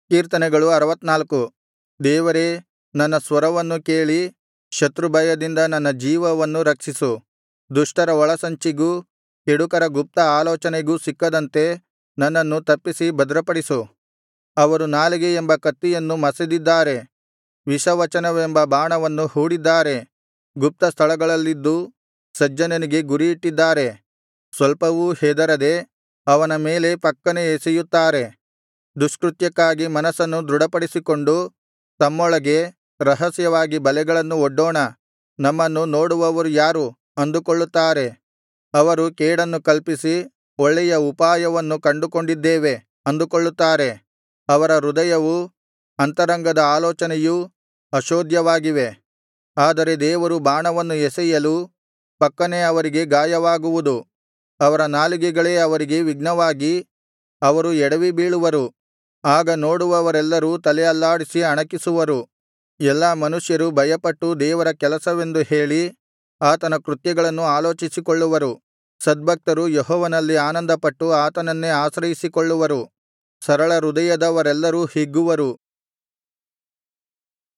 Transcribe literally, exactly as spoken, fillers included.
ಕೀರ್ತನೆಗಳು ಅರವತ್ತನಾಲ್ಕು. ದೇವರೇ, ನನ್ನ ಸ್ವರವನ್ನು ಕೇಳಿ ಶತ್ರುಭಯದಿಂದ ನನ್ನ ಜೀವವನ್ನು ರಕ್ಷಿಸು. ದುಷ್ಟರ ಒಳಸಂಚಿಗೂ ಕೆಡುಕರ ಗುಪ್ತ ಆಲೋಚನೆಗೂ ಸಿಕ್ಕದಂತೆ ನನ್ನನ್ನು ತಪ್ಪಿಸಿ ಭದ್ರಪಡಿಸು. ಅವರು ನಾಲಿಗೆ ಎಂಬ ಕತ್ತಿಯನ್ನು ಮಸೆದಿದ್ದಾರೆ, ವಿಷವಚನವೆಂಬ ಬಾಣವನ್ನು ಹೂಡಿದ್ದಾರೆ. ಗುಪ್ತ ಸ್ಥಳಗಳಲ್ಲಿದ್ದು ಸಜ್ಜನನಿಗೆ ಗುರಿಯಿಟ್ಟಿದ್ದಾರೆ. ಸ್ವಲ್ಪವೂ ಹೆದರದೆ ಅವನ ಮೇಲೆ ಫಕ್ಕನೆ ಎಸೆಯುತ್ತಾರೆ. ದುಷ್ಕೃತ್ಯಕ್ಕಾಗಿ ಮನಸ್ಸನ್ನು ದೃಢಪಡಿಸಿಕೊಂಡು ತಮ್ಮೊಳಗೆ ರಹಸ್ಯವಾಗಿ ಬಲೆಗಳನ್ನು ಒಡ್ಡೋಣ, ನಮ್ಮನ್ನು ನೋಡುವವರು ಯಾರು ಅಂದುಕೊಳ್ಳುತ್ತಾರೆ. ಅವರು ಕೇಡನ್ನು ಕಲ್ಪಿಸಿ ಒಳ್ಳೆಯ ಉಪಾಯವನ್ನು ಕಂಡುಕೊಂಡಿದ್ದೇವೆ ಅಂದುಕೊಳ್ಳುತ್ತಾರೆ. ಅವರ ಹೃದಯವೂ ಅಂತರಂಗದ ಆಲೋಚನೆಯೂ ಅಶೋಧ್ಯವಾಗಿವೆ. ಆದರೆ ದೇವರು ಬಾಣವನ್ನು ಎಸೆಯಲು ಫಕ್ಕನೆ ಅವರಿಗೆ ಗಾಯವಾಗುವುದು. ಅವರ ನಾಲಿಗೆಗಳೇ ಅವರಿಗೆ ವಿಘ್ನವಾಗಿ ಅವರು ಎಡವಿ ಬೀಳುವರು. ಆಗ ನೋಡುವವರೆಲ್ಲರೂ ತಲೆ ಅಲ್ಲಾಡಿಸಿ ಅಣಕಿಸುವರು. ಎಲ್ಲಾ ಮನುಷ್ಯರು ಭಯಪಟ್ಟು ದೇವರ ಕೆಲಸವೆಂದು ಹೇಳಿ ಆತನ ಕೃತ್ಯಗಳನ್ನು ಆಲೋಚಿಸಿಕೊಳ್ಳುವರು. ಸದ್ಭಕ್ತರು ಯೆಹೋವನಲ್ಲಿ ಆನಂದಪಟ್ಟು ಆತನನ್ನೇ ಆಶ್ರಯಿಸಿಕೊಳ್ಳುವರು. ಸರಳ ಹೃದಯದವರೆಲ್ಲರೂ ಹಿಗ್ಗುವರು.